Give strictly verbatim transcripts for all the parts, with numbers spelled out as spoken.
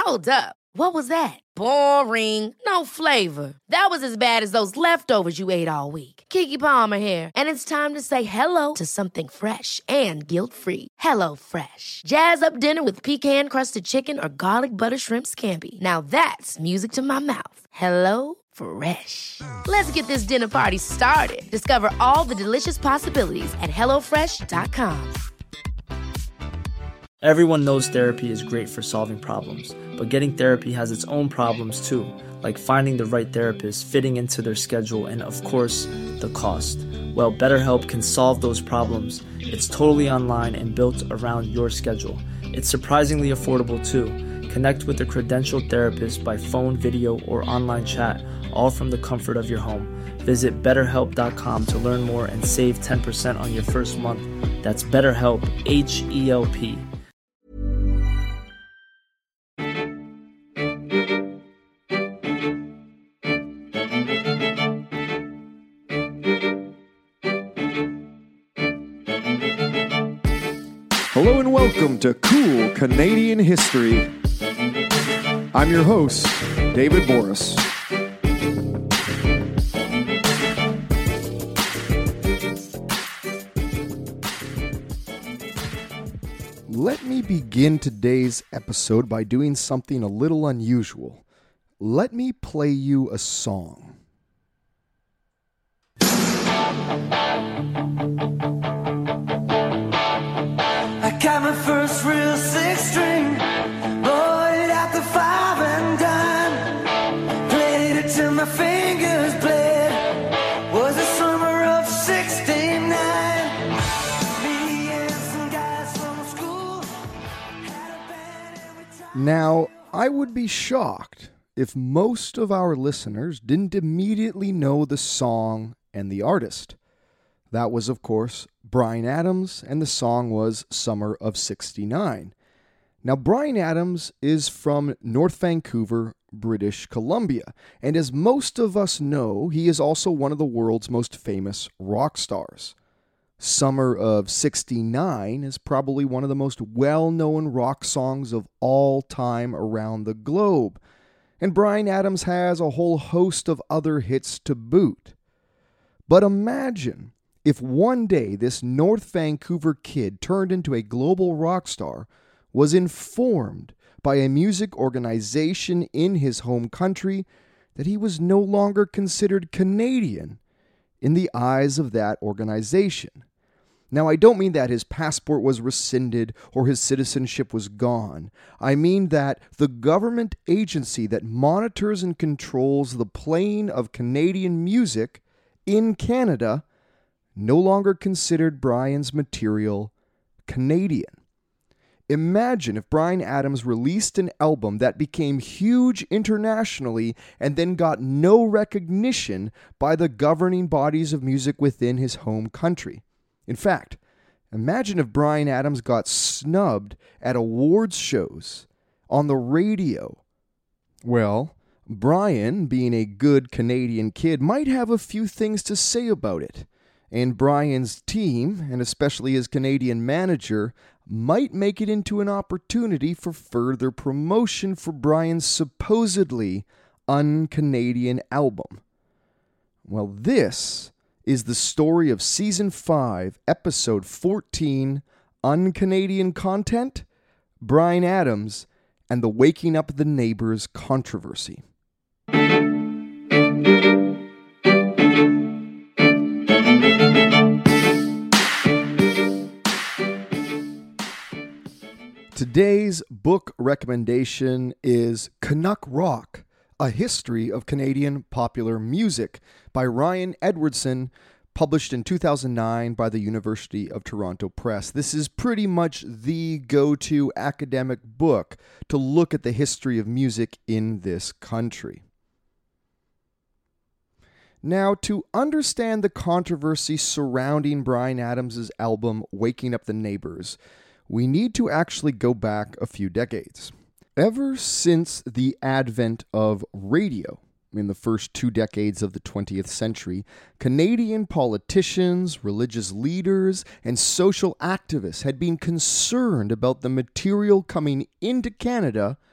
Hold up. What was that? Boring. No flavor. That was as bad as those leftovers you ate all week. Keke Palmer here, and it's time to say hello to something fresh and guilt-free. Hello Fresh. Jazz up dinner with pecan-crusted chicken or garlic butter shrimp scampi. Now that's music to my mouth. Hello Fresh. Let's get this dinner party started. Discover all the delicious possibilities at hello fresh dot com. Everyone knows therapy is great for solving problems, but getting therapy has its own problems too, like finding the right therapist, fitting into their schedule, and of course, the cost. Well, BetterHelp can solve those problems. It's totally online and built around your schedule. It's surprisingly affordable too. Connect with a credentialed therapist by phone, video, or online chat, all from the comfort of your home. Visit better help dot com to learn more and save ten percent on your first month. That's BetterHelp, H E L P. Hello and welcome to Cool Canadian History. I'm your host, David Boris. Let me begin today's episode by doing something a little unusual. Let me play you a song. I got my first real six string, bought it at the five and dime, played it till my fingers bled, was the summer of sixty-nine, me and some guys from school had a band and we tried. Now, I would be shocked if most of our listeners didn't immediately know the song and the artist. That was, of course, Bryan Adams, and the song was Summer of sixty-nine. Now, Bryan Adams is from North Vancouver, British Columbia, and as most of us know, he is also one of the world's most famous rock stars. Summer of sixty-nine is probably one of the most well-known rock songs of all time around the globe, and Bryan Adams has a whole host of other hits to boot. But imagine if one day this North Vancouver kid turned into a global rock star, was informed by a music organization in his home country that he was no longer considered Canadian in the eyes of that organization. Now, I don't mean that his passport was rescinded or his citizenship was gone. I mean that the government agency that monitors and controls the playing of Canadian music in Canada no longer considered Bryan's material Canadian. Imagine if Bryan Adams released an album that became huge internationally and then got no recognition by the governing bodies of music within his home country. In fact, imagine if Bryan Adams got snubbed at awards shows, on the radio. Well, Bryan, being a good Canadian kid, might have a few things to say about it. And Bryan's team, and especially his Canadian manager, might make it into an opportunity for further promotion for Bryan's supposedly un-Canadian album. Well, this is the story of Season five, Episode fourteen, Un-Canadian Content, Bryan Adams, and the Waking Up the Neighbors controversy. Today's book recommendation is Canuck Rock, A History of Canadian Popular Music by Ryan Edwardson, published in two thousand nine by the University of Toronto Press. This is pretty much the go-to academic book to look at the history of music in this country. Now, to understand the controversy surrounding Bryan Adams' album Waking Up the Neighbors, we need to actually go back a few decades. Ever since the advent of radio in the first two decades of the twentieth century, Canadian politicians, religious leaders, and social activists had been concerned about the material coming into Canada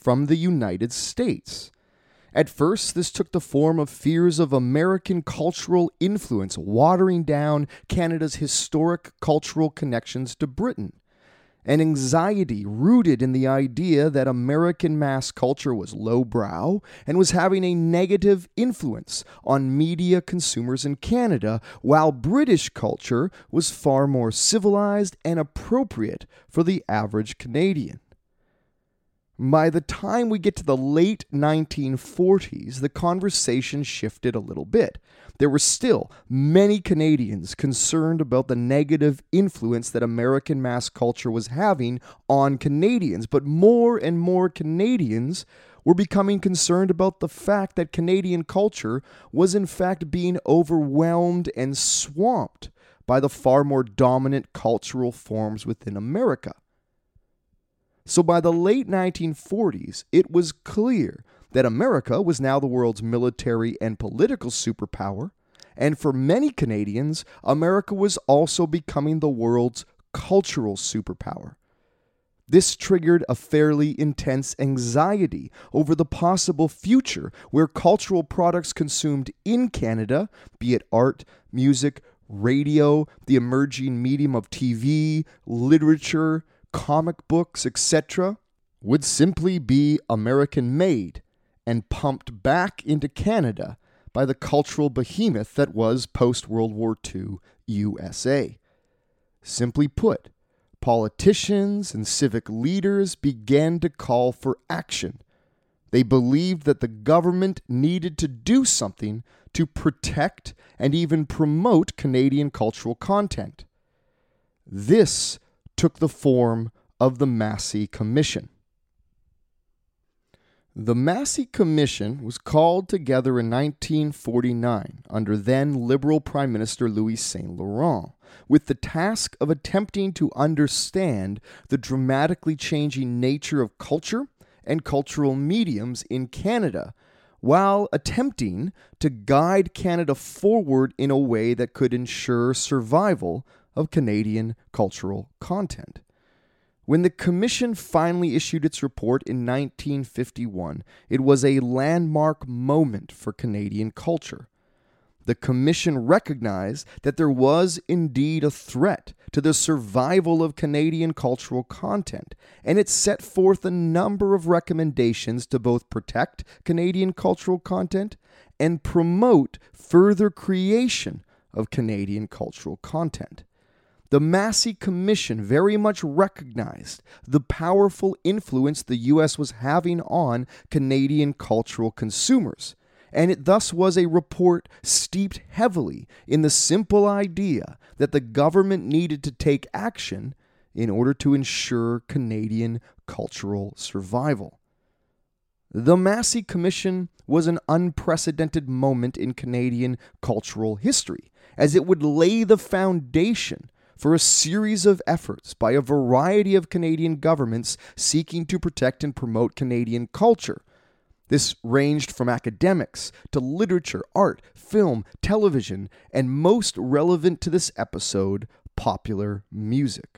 from the United States. At first, this took the form of fears of American cultural influence watering down Canada's historic cultural connections to Britain, an anxiety rooted in the idea that American mass culture was lowbrow and was having a negative influence on media consumers in Canada, while British culture was far more civilized and appropriate for the average Canadian. By the time we get to the late nineteen forties, the conversation shifted a little bit. There were still many Canadians concerned about the negative influence that American mass culture was having on Canadians, but more and more Canadians were becoming concerned about the fact that Canadian culture was in fact being overwhelmed and swamped by the far more dominant cultural forms within America. So by the late nineteen forties, it was clear that America was now the world's military and political superpower, and for many Canadians, America was also becoming the world's cultural superpower. This triggered a fairly intense anxiety over the possible future where cultural products consumed in Canada, be it art, music, radio, the emerging medium of T V, literature, comic books, et cetera, would simply be American-made and pumped back into Canada by the cultural behemoth that was post-World War Two U S A. Simply put, politicians and civic leaders began to call for action. They believed that the government needed to do something to protect and even promote Canadian cultural content. This took the form of the Massey Commission. The Massey Commission was called together in nineteen forty-nine under then Liberal Prime Minister Louis Saint Laurent, with the task of attempting to understand the dramatically changing nature of culture and cultural mediums in Canada, while attempting to guide Canada forward in a way that could ensure survival of Canadian cultural content. When the Commission finally issued its report in nineteen fifty-one, it was a landmark moment for Canadian culture. The Commission recognized that there was indeed a threat to the survival of Canadian cultural content, and it set forth a number of recommendations to both protect Canadian cultural content and promote further creation of Canadian cultural content. The Massey Commission very much recognized the powerful influence the U S was having on Canadian cultural consumers, and it thus was a report steeped heavily in the simple idea that the government needed to take action in order to ensure Canadian cultural survival. The Massey Commission was an unprecedented moment in Canadian cultural history, as it would lay the foundation for a series of efforts by a variety of Canadian governments seeking to protect and promote Canadian culture. This ranged from academics to literature, art, film, television, and most relevant to this episode, popular music.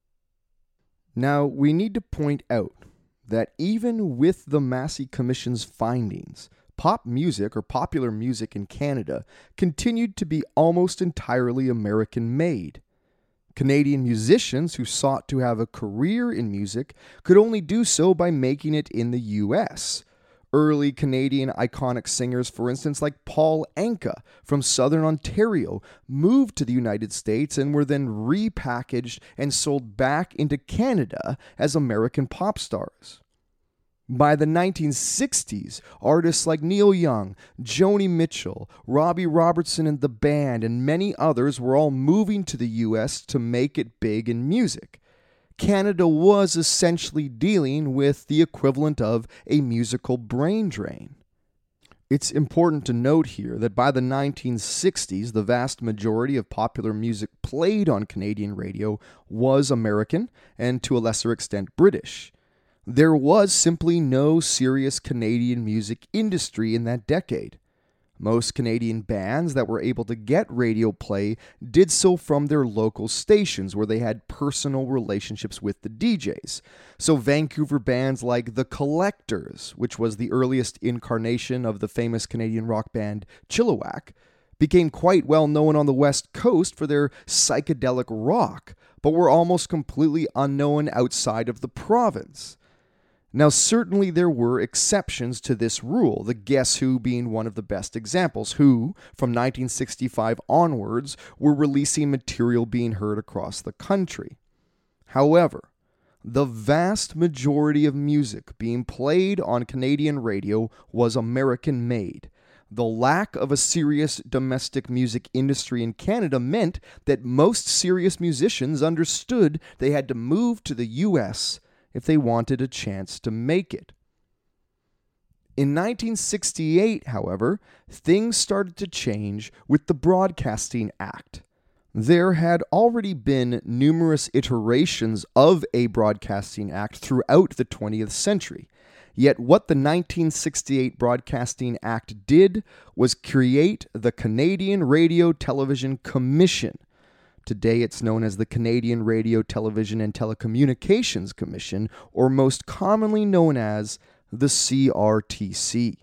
Now, we need to point out that even with the Massey Commission's findings, pop music or popular music in Canada continued to be almost entirely American-made. Canadian musicians who sought to have a career in music could only do so by making it in the U S. Early Canadian iconic singers, for instance, like Paul Anka from Southern Ontario, moved to the United States and were then repackaged and sold back into Canada as American pop stars. By the nineteen sixties, artists like Neil Young, Joni Mitchell, Robbie Robertson and the Band, and many others were all moving to the U S to make it big in music. Canada was essentially dealing with the equivalent of a musical brain drain. It's important to note here that by the nineteen sixties, the vast majority of popular music played on Canadian radio was American and to a lesser extent British. There was simply no serious Canadian music industry in that decade. Most Canadian bands that were able to get radio play did so from their local stations where they had personal relationships with the D Js. So Vancouver bands like The Collectors, which was the earliest incarnation of the famous Canadian rock band Chilliwack, became quite well known on the West Coast for their psychedelic rock, but were almost completely unknown outside of the province. Now, certainly there were exceptions to this rule, the Guess Who being one of the best examples, who, from nineteen sixty-five onwards, were releasing material being heard across the country. However, the vast majority of music being played on Canadian radio was American-made. The lack of a serious domestic music industry in Canada meant that most serious musicians understood they had to move to the U S if they wanted a chance to make it. In nineteen sixty-eight, however, things started to change with the Broadcasting Act. There had already been numerous iterations of a Broadcasting Act throughout the twentieth century. Yet what the nineteen sixty-eight Broadcasting Act did was create the Canadian Radio Television Commission. Today it's known as the Canadian Radio, Television and Telecommunications Commission, or most commonly known as the C R T C.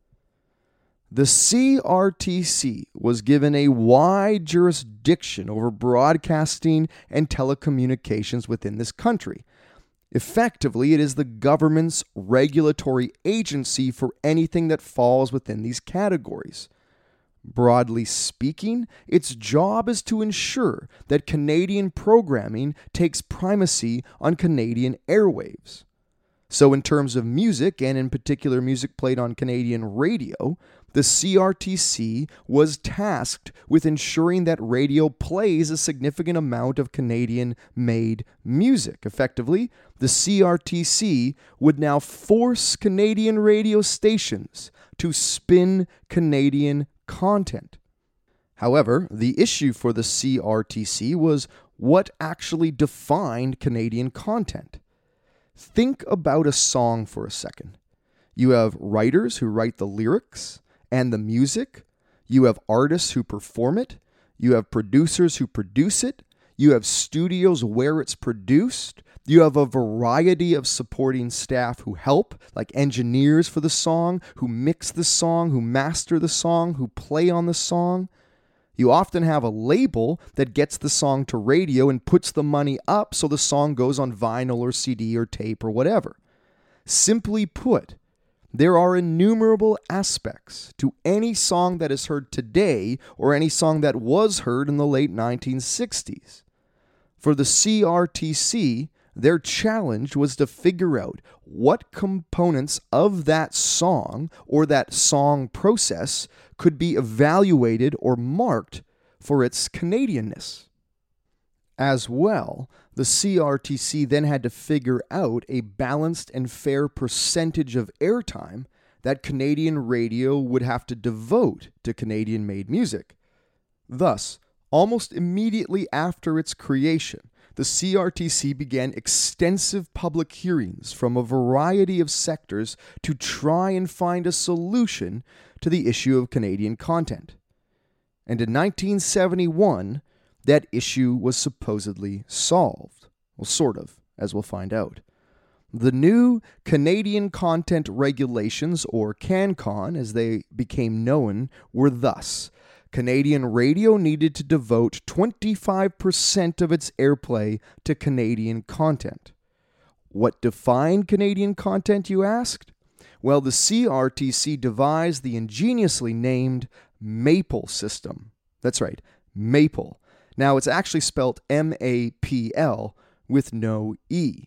The C R T C was given a wide jurisdiction over broadcasting and telecommunications within this country. Effectively, it is the government's regulatory agency for anything that falls within these categories. Broadly speaking, its job is to ensure that Canadian programming takes primacy on Canadian airwaves. So in terms of music, and in particular music played on Canadian radio, the C R T C was tasked with ensuring that radio plays a significant amount of Canadian-made music. Effectively, the C R T C would now force Canadian radio stations to spin Canadian content. However, the issue for the C R T C was what actually defined Canadian content. Think about a song for a second. You have writers who write the lyrics and the music. You have artists who perform it. You have producers who produce it. You have studios where it's produced. You have a variety of supporting staff who help, like engineers for the song, who mix the song, who master the song, who play on the song. You often have a label that gets the song to radio and puts the money up so the song goes on vinyl or C D or tape or whatever. Simply put, there are innumerable aspects to any song that is heard today or any song that was heard in the late nineteen sixties. For the C R T C, their challenge was to figure out what components of that song or that song process could be evaluated or marked for its Canadianness. As well, the C R T C then had to figure out a balanced and fair percentage of airtime that Canadian radio would have to devote to Canadian-made music. Thus, almost immediately after its creation, the C R T C began extensive public hearings from a variety of sectors to try and find a solution to the issue of Canadian content. And in nineteen seventy-one, that issue was supposedly solved. Well, sort of, as we'll find out. The new Canadian Content Regulations, or CanCon as they became known, were thus: Canadian radio needed to devote twenty-five percent of its airplay to Canadian content. What defined Canadian content, you asked? Well, the C R T C devised the ingeniously named MAPL system. That's right, MAPL. Now, it's actually spelled M A P L with no E.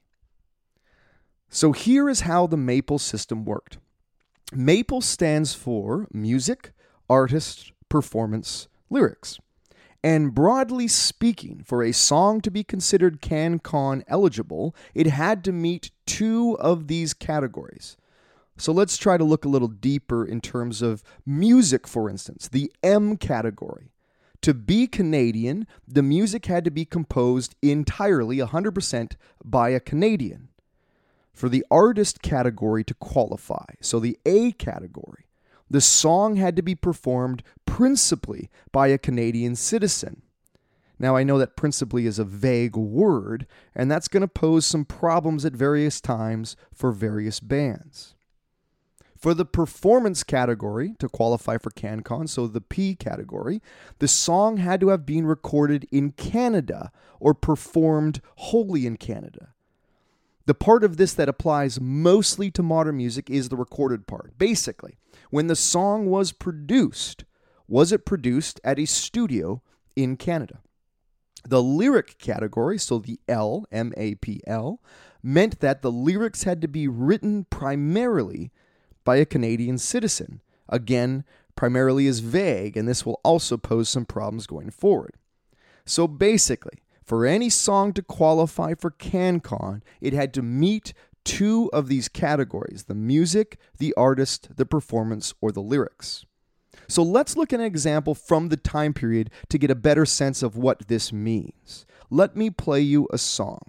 So here is how the MAPL system worked. MAPL stands for Music, Artist, Performance, Lyrics. And broadly speaking, for a song to be considered CanCon eligible, it had to meet two of these categories. So let's try to look a little deeper in terms of music, for instance, the M category. To be Canadian, the music had to be composed entirely, one hundred percent, by a Canadian. For the artist category to qualify, so the A category, The song had to be performed principally by a Canadian citizen. Now, I know that principally is a vague word, and that's going to pose some problems at various times for various bands. For the performance category, to qualify for CanCon, so the P category, the song had to have been recorded in Canada or performed wholly in Canada. The part of this that applies mostly to modern music is the recorded part. Basically, when the song was produced, was it produced at a studio in Canada? The lyric category, so the L, M A P L, meant that the lyrics had to be written primarily by a Canadian citizen. Again, primarily is vague, and this will also pose some problems going forward. So basically, for any song to qualify for CanCon, it had to meet two of these categories: the music, the artist, the performance, or the lyrics. So let's look at an example from the time period to get a better sense of what this means. Let me play you a song.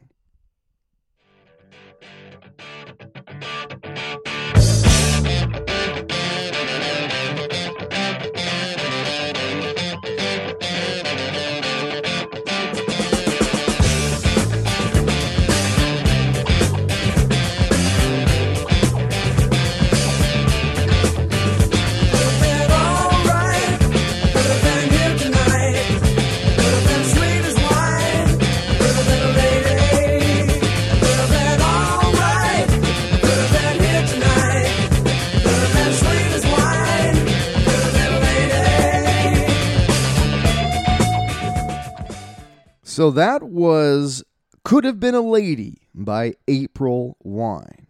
So that was Could Have Been a Lady by April Wine.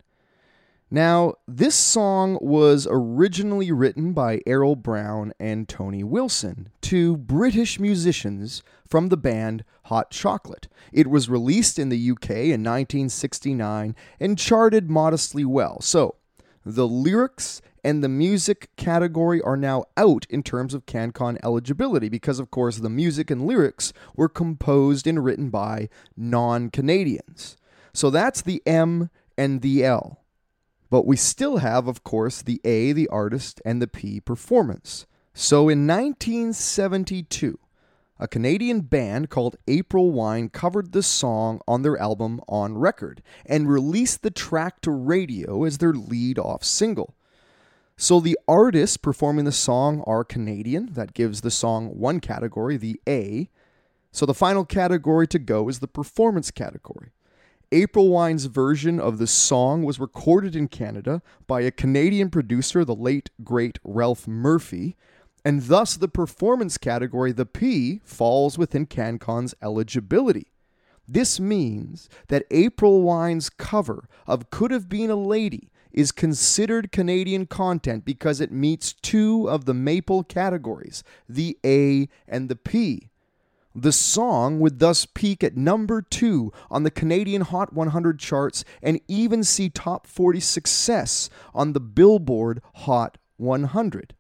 Now, this song was originally written by Errol Brown and Tony Wilson, two British musicians from the band Hot Chocolate. It was released in the U K in nineteen sixty-nine and charted modestly well. So, the lyrics and the music category are now out in terms of CanCon eligibility because, of course, the music and lyrics were composed and written by non-Canadians. So that's the M and the L. But we still have, of course, the A, the artist, and the P, performance. So in nineteen seventy-two, a Canadian band called April Wine covered the song on their album On Record and released the track to radio as their lead-off single. So the artists performing the song are Canadian. That gives the song one category, the A. So the final category to go is the performance category. April Wine's version of the song was recorded in Canada by a Canadian producer, the late, great Ralph Murphy, and thus the performance category, the P, falls within CanCon's eligibility. This means that April Wine's cover of Could Have Been a Lady is considered Canadian content because it meets two of the Maple categories, the A and the P. The song would thus peak at number two on the Canadian Hot one hundred charts and even see top forty success on the Billboard Hot one hundred.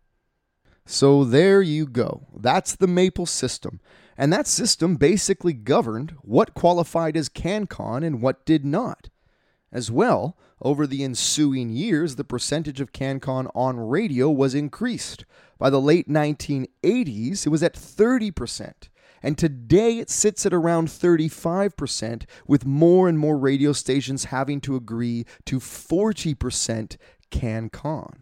So there you go. That's the Maple system. And that system basically governed what qualified as CanCon and what did not. As well, over the ensuing years, the percentage of CanCon on radio was increased. By the late nineteen eighties, it was at thirty percent. And today it sits at around thirty-five percent, with more and more radio stations having to agree to forty percent CanCon.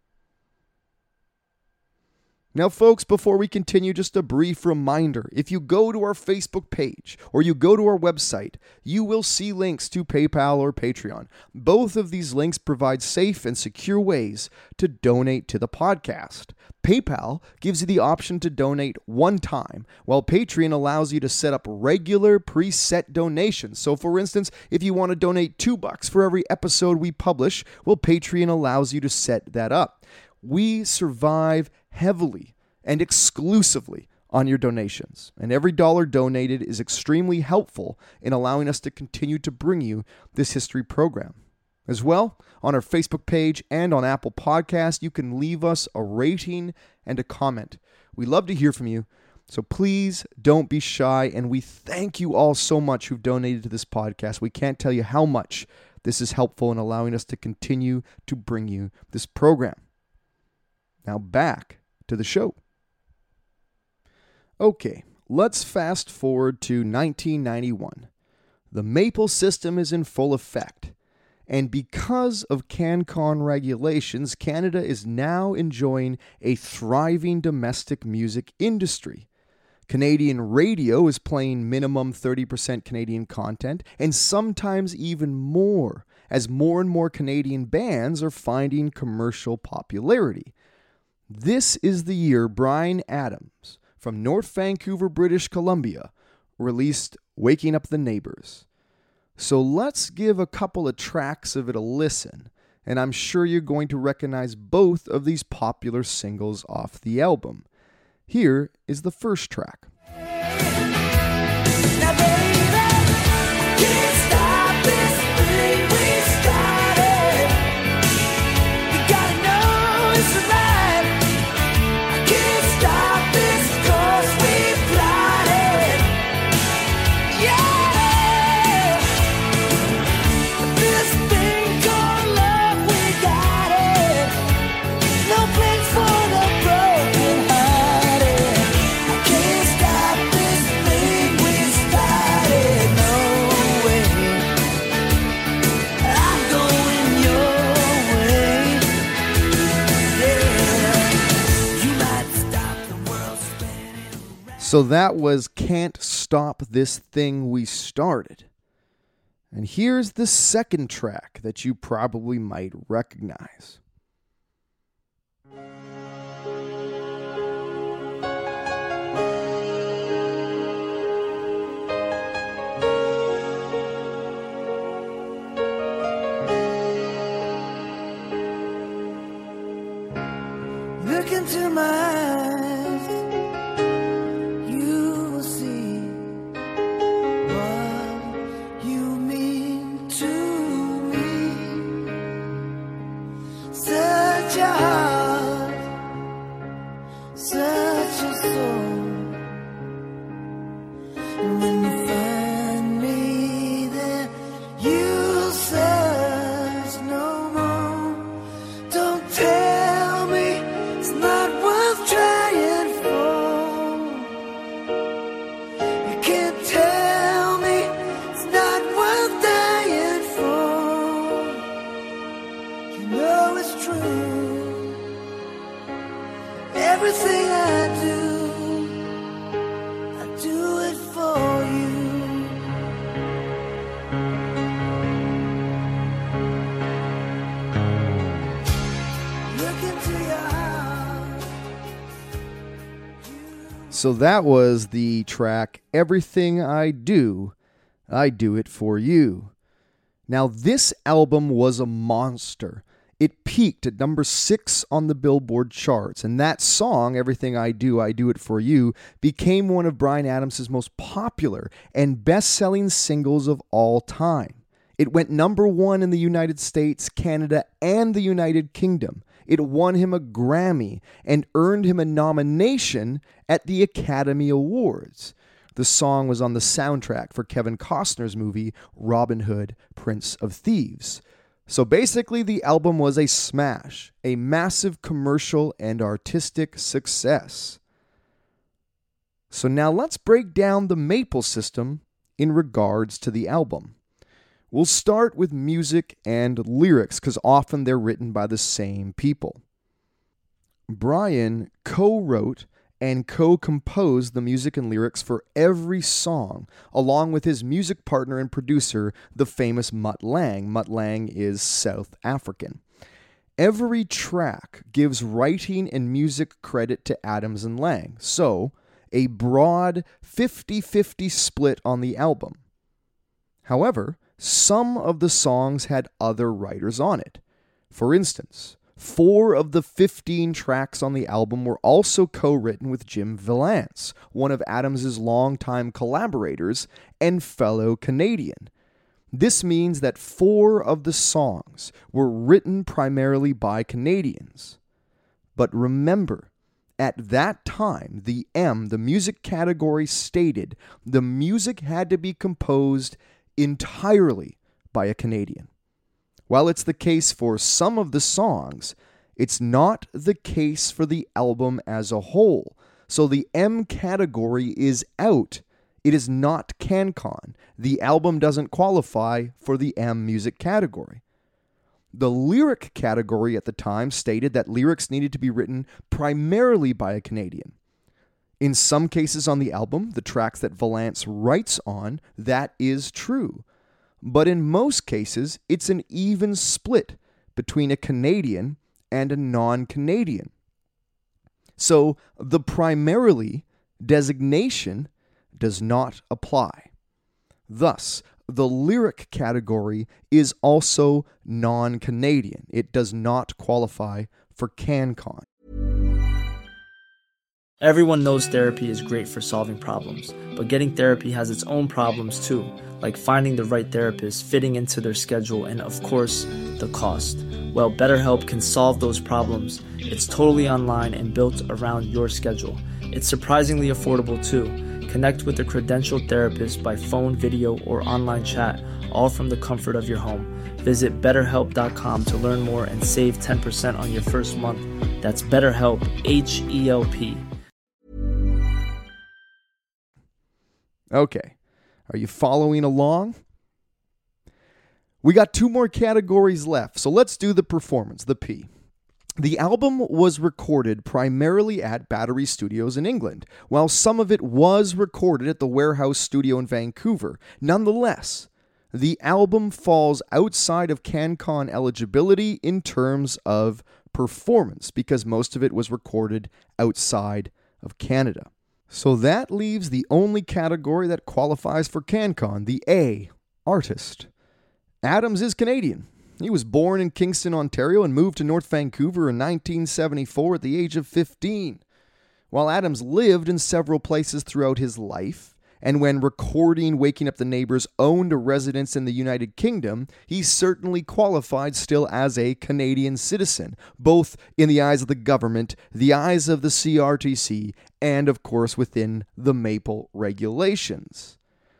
Now, folks, before we continue, just a brief reminder. If you go to our Facebook page or you go to our website, you will see links to PayPal or Patreon. Both of these links provide safe and secure ways to donate to the podcast. PayPal gives you the option to donate one time, while Patreon allows you to set up regular preset donations. So, for instance, if you want to donate two bucks for every episode we publish, well, Patreon allows you to set that up. We survive heavily and exclusively on your donations, and every dollar donated is extremely helpful in allowing us to continue to bring you this history program. As well, on our Facebook page and on Apple Podcasts, you can leave us a rating and a comment. We love to hear from you, so please don't be shy, and we thank you all so much who've donated to this podcast. We can't tell you how much this is helpful in allowing us to continue to bring you this program. Now back to the show. Okay, let's fast forward to nineteen ninety-one. The Maple system is in full effect, and because of CanCon regulations, Canada is now enjoying a thriving domestic music industry. Canadian radio is playing minimum thirty percent Canadian content, and sometimes even more, as more and more Canadian bands are finding commercial popularity. This is the year Bryan Adams, from North Vancouver, British Columbia, released Waking Up the Neighbors. So let's give a couple of tracks of it a listen, and I'm sure you're going to recognize both of these popular singles off the album. Here is the first track. Now, baby, can't stop this thing we started. You gotta know it's right. I can't stop this course we plotted. Yeah, this thing called love, we got it. No place for the broken hearted. I can't stop this thing we started. No way, I'm going your way. Yeah, you might stop the world spinning. So that was Can't Stop This Thing We Started. And here's the second track that you probably might recognize. Look into my eyes, you will see what you mean to me. Such a heart, such a soul. And when you find me there, you'll search no more. Don't tell me it's not worth trying for. You can't tell me it's not worth dying for. You know it's true. Everything I do, I do it for you. Look into your heart. So that was the track Everything I Do, I Do It For You. Now this album was a monster. It peaked at number six on the Billboard charts, and that song, Everything I Do, I Do It For You, became one of Bryan Adams' most popular and best-selling singles of all time. It went number one in the United States, Canada, and the United Kingdom. It won him a Grammy and earned him a nomination at the Academy Awards. The song was on the soundtrack for Kevin Costner's movie Robin Hood, Prince of Thieves. So basically, the album was a smash, a massive commercial and artistic success. So now let's break down the Maple system in regards to the album. We'll start with music and lyrics, because often they're written by the same people. Bryan co-wrote and co-composed the music and lyrics for every song, along with his music partner and producer, the famous Mutt Lange. Mutt Lange is South African. Every track gives writing and music credit to Adams and Lange, so a broad fifty-fifty split on the album. However, some of the songs had other writers on it. For instance, four of the fifteen tracks on the album were also co-written with Jim Vallance, one of Adams' longtime collaborators and fellow Canadian. This means that four of the songs were written primarily by Canadians. But remember, at that time, the M, the music category, stated the music had to be composed entirely by a Canadian. While it's the case for some of the songs, It's not the case for the album as a whole. So the M category is out. It is not CanCon. The album doesn't qualify for the M music category. The lyric category at the time stated that lyrics needed to be written primarily by a Canadian. In some cases on the album, the tracks that Valance writes on, that is true. But in most cases, it's an even split between a Canadian and a non-Canadian. So the primarily designation does not apply. Thus, the lyric category is also non-Canadian. It does not qualify for CanCon. Everyone knows therapy is great for solving problems, but getting therapy has its own problems too, like finding the right therapist, fitting into their schedule, and of course, the cost. Well, BetterHelp can solve those problems. It's totally online and built around your schedule. It's surprisingly affordable too. Connect with a credentialed therapist by phone, video, or online chat, all from the comfort of your home. Visit better help dot com to learn more and save ten percent on your first month. That's BetterHelp, H E L P. Okay, are you following along? We got two more categories left, so let's do the performance, the P. The album was recorded primarily at Battery Studios in England, while some of it was recorded at the Warehouse Studio in Vancouver. Nonetheless, the album falls outside of CanCon eligibility in terms of performance, because most of it was recorded outside of Canada. So that leaves the only category that qualifies for CanCon, the A, artist. Adams is Canadian. He was born in Kingston, Ontario, and moved to North Vancouver in nineteen seventy-four at the age of fifteen. While Adams lived in several places throughout his life, and when recording Waking Up the Neighbors owned a residence in the United Kingdom, he certainly qualified still as a Canadian citizen, both in the eyes of the government, the eyes of the C R T C, and of course within the Maple regulations.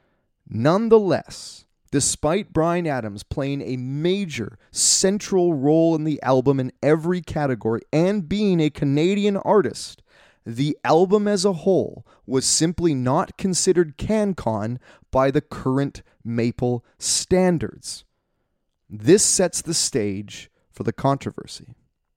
Nonetheless, despite Bryan Adams playing a major central role in the album in every category and being a Canadian artist, the album as a whole was simply not considered CanCon by the current Maple standards. This sets the stage for the controversy.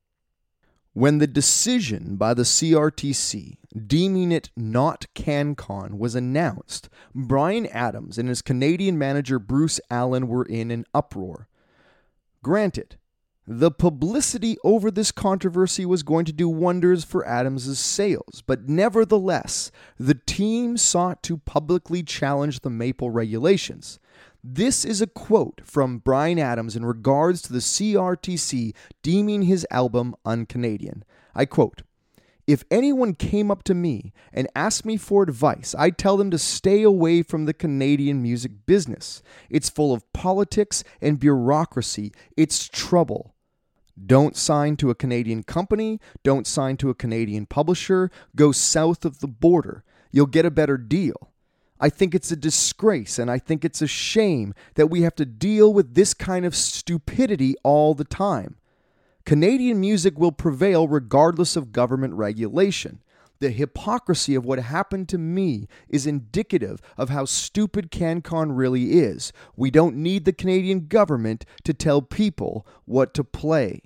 When the decision by the C R T C deeming it not CanCon was announced, Bryan Adams and his Canadian manager Bruce Allen were in an uproar. Granted, the publicity over this controversy was going to do wonders for Adams' sales, but nevertheless, the team sought to publicly challenge the Maple regulations. This is a quote from Bryan Adams in regards to the C R T C deeming his album un-Canadian. I quote, "If anyone came up to me and asked me for advice, I'd tell them to stay away from the Canadian music business. It's full of politics and bureaucracy. It's trouble. Don't sign to a Canadian company. Don't sign to a Canadian publisher. Go south of the border. You'll get a better deal. I think it's a disgrace, and I think it's a shame that we have to deal with this kind of stupidity all the time. Canadian music will prevail regardless of government regulation. The hypocrisy of what happened to me is indicative of how stupid CanCon really is. We don't need the Canadian government to tell people what to play."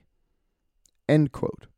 End quote.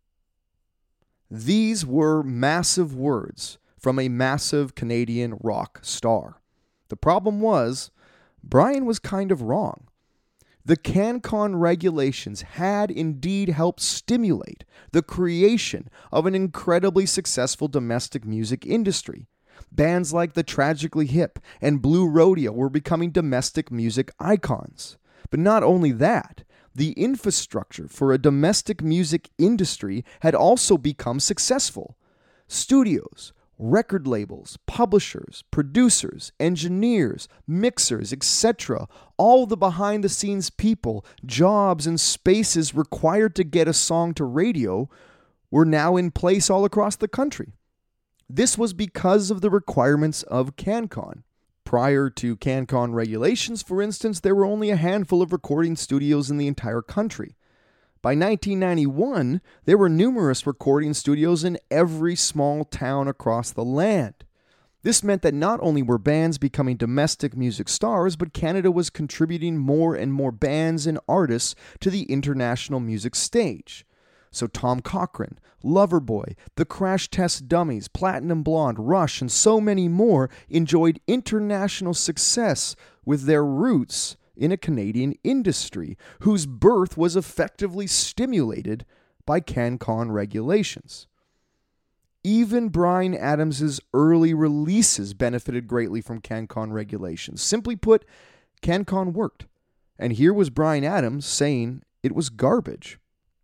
These were massive words from a massive Canadian rock star. The problem was, Bryan was kind of wrong. The CanCon regulations had indeed helped stimulate the creation of an incredibly successful domestic music industry. Bands like The Tragically Hip and Blue Rodeo were becoming domestic music icons. But not only that, the infrastructure for a domestic music industry had also become successful. Studios, record labels, publishers, producers, engineers, mixers, et cetera, all the behind-the-scenes people, jobs, and spaces required to get a song to radio were now in place all across the country. This was because of the requirements of CanCon. Prior to CanCon regulations, for instance, there were only a handful of recording studios in the entire country. By nineteen ninety-one, there were numerous recording studios in every small town across the land. This meant that not only were bands becoming domestic music stars, but Canada was contributing more and more bands and artists to the international music stage. So Tom Cochrane, Loverboy, The Crash Test Dummies, Platinum Blonde, Rush, and so many more enjoyed international success with their roots in a Canadian industry whose birth was effectively stimulated by CanCon regulations. Even Bryan Adams' early releases benefited greatly from CanCon regulations. Simply put, CanCon worked. And here was Bryan Adams saying it was garbage.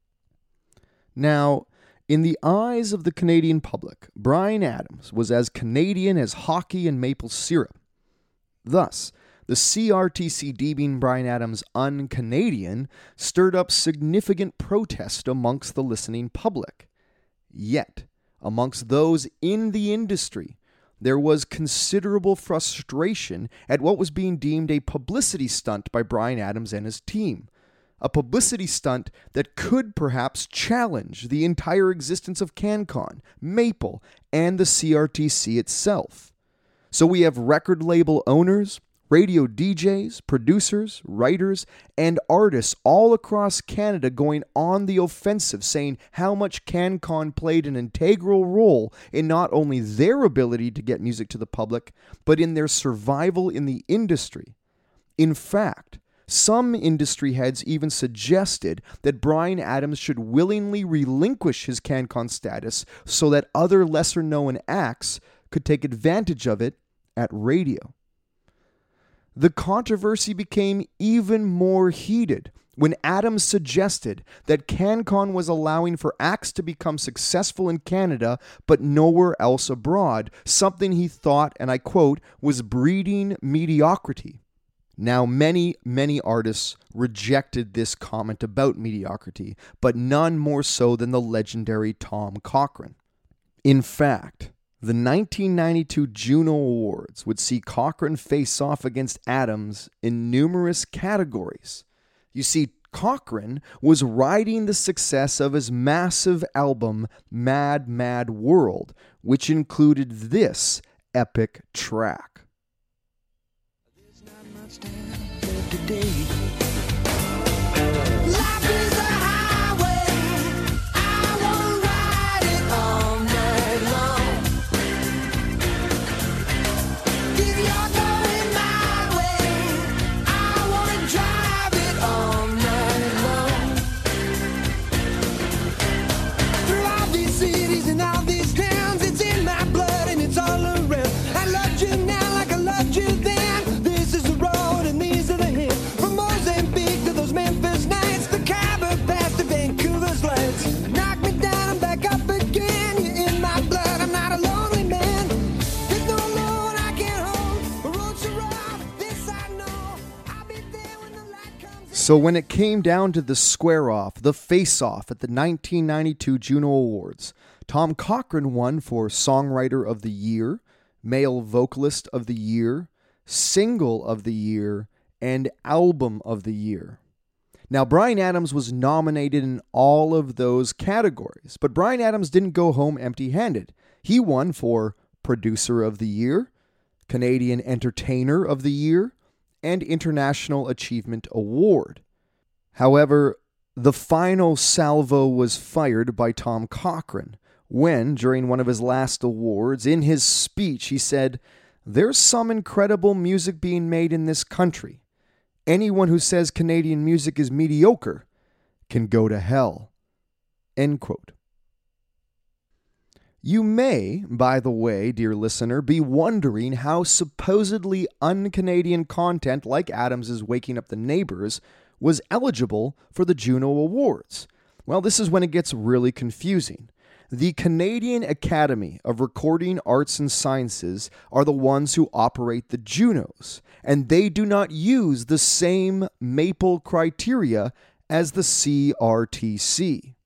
Now, in the eyes of the Canadian public, Bryan Adams was as Canadian as hockey and maple syrup. Thus, the C R T C deeming Bryan Adams un-Canadian stirred up significant protest amongst the listening public. Yet, amongst those in the industry, there was considerable frustration at what was being deemed a publicity stunt by Bryan Adams and his team. A publicity stunt that could perhaps challenge the entire existence of CanCon, Maple, and the C R T C itself. So we have record label owners, radio D Js, producers, writers, and artists all across Canada going on the offensive, saying how much CanCon played an integral role in not only their ability to get music to the public, but in their survival in the industry. In fact, some industry heads even suggested that Bryan Adams should willingly relinquish his CanCon status so that other lesser-known acts could take advantage of it at radio. The controversy became even more heated when Adams suggested that CanCon was allowing for acts to become successful in Canada but nowhere else abroad, something he thought, and I quote, was breeding mediocrity. Now, many, many artists rejected this comment about mediocrity, but none more so than the legendary Tom Cochrane. In fact, the nineteen ninety-two Juno Awards would see Cochrane face off against Adams in numerous categories. You see, Cochrane was riding the success of his massive album, Mad, Mad World, which included this epic track. There's not much time today. Life is a highway. I wanna ride it all night long. If you're going my way, I wanna drive it all night long. Through all these cities and all these towns, it's in my blood and it's all around. I loved you now like I loved you then. This is the road and these are the hills. From Mozambique to those Memphis nights, the Khyber Pass to Vancouver's lights. Knock me down and back up again. You're in my blood, I'm not a lonely man. There's no load I can't hold. The road's so rough, this I know. I'll be there when the light comes. So when it came down to the square-off, the face-off at the nineteen ninety-two Juno Awards, Tom Cochrane won for Songwriter of the Year, Male Vocalist of the Year, Single of the Year, and Album of the Year. Now, Bryan Adams was nominated in all of those categories, but Bryan Adams didn't go home empty-handed. He won for Producer of the Year, Canadian Entertainer of the Year, and International Achievement Award. However, the final salvo was fired by Tom Cochrane when, during one of his last awards, in his speech, he said, "There's some incredible music being made in this country. Anyone who says Canadian music is mediocre can go to hell." End quote. You may, by the way, dear listener, be wondering how supposedly un-Canadian content like Adams' Waking Up the Neighbors was eligible for the Juno Awards. Well, this is when it gets really confusing. The Canadian Academy of Recording Arts and Sciences are the ones who operate the Junos, and they do not use the same Maple criteria as the C R T C.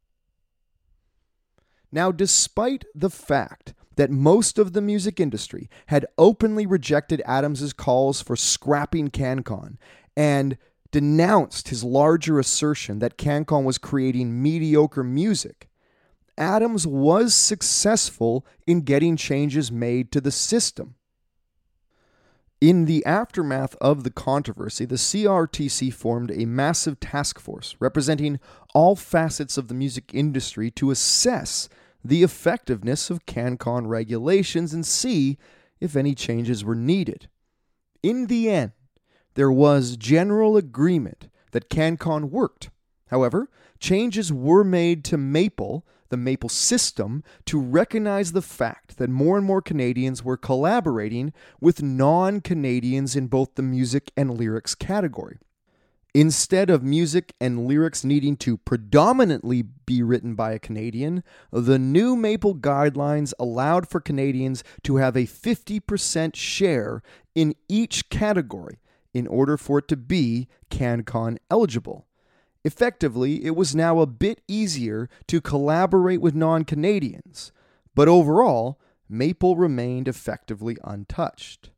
Now, despite the fact that most of the music industry had openly rejected Adams' calls for scrapping CanCon, and denounced his larger assertion that CanCon was creating mediocre music, Adams was successful in getting changes made to the system. In the aftermath of the controversy, the C R T C formed a massive task force representing all facets of the music industry to assess the effectiveness of CanCon regulations and see if any changes were needed. In the end, there was general agreement that CanCon worked. However, changes were made to Maple, the Maple system, to recognize the fact that more and more Canadians were collaborating with non-Canadians in both the music and lyrics category. Instead of music and lyrics needing to predominantly be written by a Canadian, the new Maple guidelines allowed for Canadians to have a fifty percent share in each category in order for it to be CanCon eligible. Effectively, it was now a bit easier to collaborate with non-Canadians, but overall, Maple remained effectively untouched.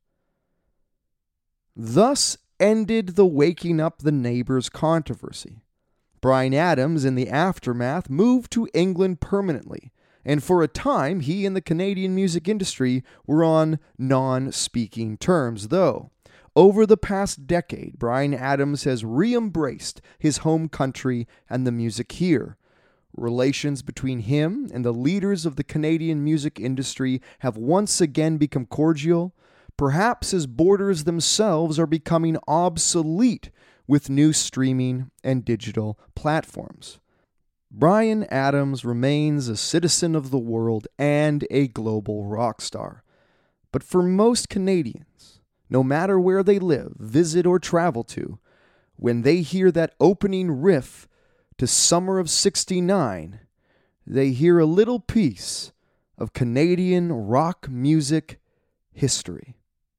Thus ended the Waking Up the Neighbors controversy. Bryan Adams, in the aftermath, moved to England permanently, and for a time he and the Canadian music industry were on non-speaking terms, though. Over the past decade, Bryan Adams has re-embraced his home country and the music here. Relations between him and the leaders of the Canadian music industry have once again become cordial. Perhaps his borders themselves are becoming obsolete with new streaming and digital platforms. Bryan Adams remains a citizen of the world and a global rock star. But for most Canadians, no matter where they live, visit, or travel to, when they hear that opening riff to Summer of sixty-nine, they hear a little piece of Canadian rock music history.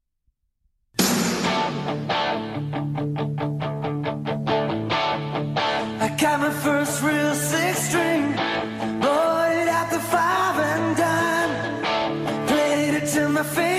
I got my first real six string, bought it at the five and dime, played it till my fingers